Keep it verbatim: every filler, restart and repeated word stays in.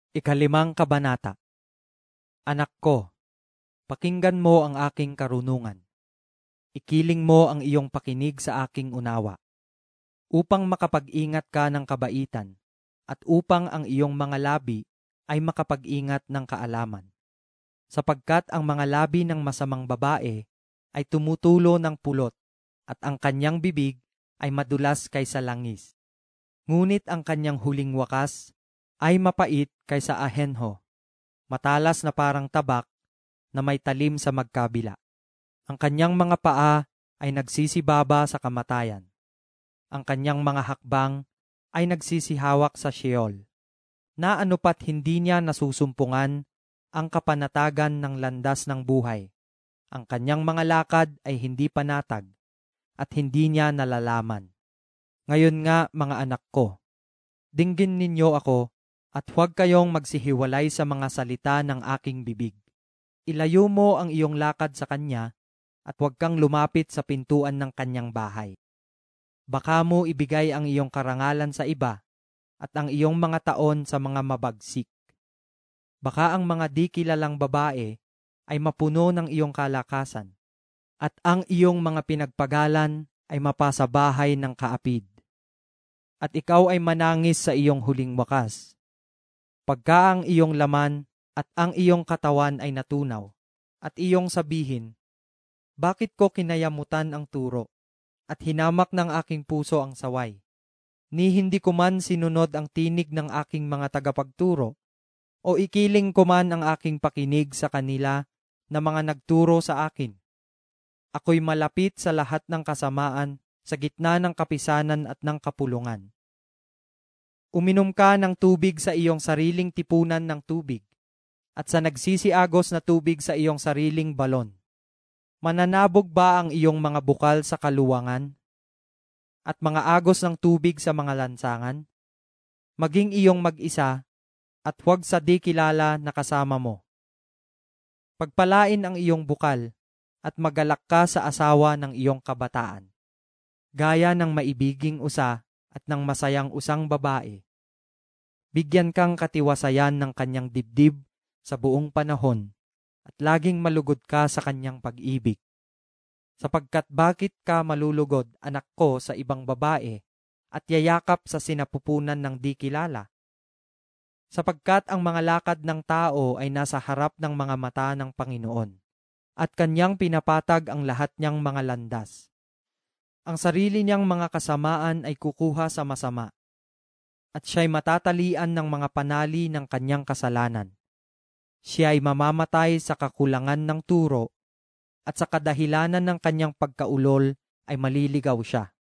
Ikalimang kabanata. Anak ko, pakinggan mo ang aking karunungan. Ikiling mo ang iyong pakinig sa aking unawa, upang makapag-ingat ka ng kabaitan, at upang ang iyong mga labi ay makapag-ingat ng kaalaman. Sapagkat ang mga labi ng masamang babae ay tumutulo ng pulot, at ang kanyang bibig ay madulas kaysa langis. Ngunit ang kanyang huling wakas ay mapait kaysa ahenho, matalas na parang tabak na may talim sa magkabila. Ang kanyang mga paa ay nagsisibaba sa kamatayan. Ang kanyang mga hakbang ay nagsisihawak sa Sheol, na anupat hindi niya nasusumpungan ang kapanatagan ng landas ng buhay. Ang kanyang mga lakad ay hindi panatag, at hindi niya nalalaman. Ngayon nga, mga anak ko, dinggin ninyo ako, at huwag kayong magsihiwalay sa mga salita ng aking bibig. Ilayo mo ang iyong lakad sa kanya, at huwag kang lumapit sa pintuan ng kanyang bahay. Baka mo ibigay ang iyong karangalan sa iba, at ang iyong mga taon sa mga mabagsik. Baka ang mga di kilalang babae ay mapuno ng iyong kalakasan, at ang iyong mga pinagpagalan ay mapasa bahay ng kaapid. At ikaw ay manangis sa iyong huling wakas, pagka ang iyong laman at ang iyong katawan ay natunaw, at iyong sabihin, bakit ko kinayamutan ang turo, at hinamak ng aking puso ang saway? Ni hindi ko man sinunod ang tinig ng aking mga tagapagturo, o ikiling ko man ang aking pakinig sa kanila na mga nagturo sa akin. Ako'y malapit sa lahat ng kasamaan, sa gitna ng kapisanan at ng kapulungan. Uminom ka ng tubig sa iyong sariling tipunan ng tubig, at sa nagsisiagos na tubig sa iyong sariling balon. Mananabog ba ang iyong mga bukal sa kaluwangan, at mga agos ng tubig sa mga lansangan? Maging iyong mag-isa, at huwag sa di kilala na kasama mo. Pagpalain ang iyong bukal, at magalak ka sa asawa ng iyong kabataan, gaya ng maibiging usa at ng masayang usang babae. Bigyan kang katiwasayan ng kanyang dibdib sa buong panahon, at laging malugod ka sa kanyang pag-ibig. Sapagkat bakit ka malulugod, anak ko, sa ibang babae, at yayakap sa sinapupunan ng di kilala? Sapagkat ang mga lakad ng tao ay nasa harap ng mga mata ng Panginoon, at kanyang pinapatag ang lahat niyang mga landas. Ang sarili niyang mga kasamaan ay kukuha sa masama, at siya'y matatalian ng mga panali ng kanyang kasalanan. Siya ay mamamatay sa kakulangan ng turo, at sa kadahilanan ng kanyang pagkaulol ay maliligaw siya.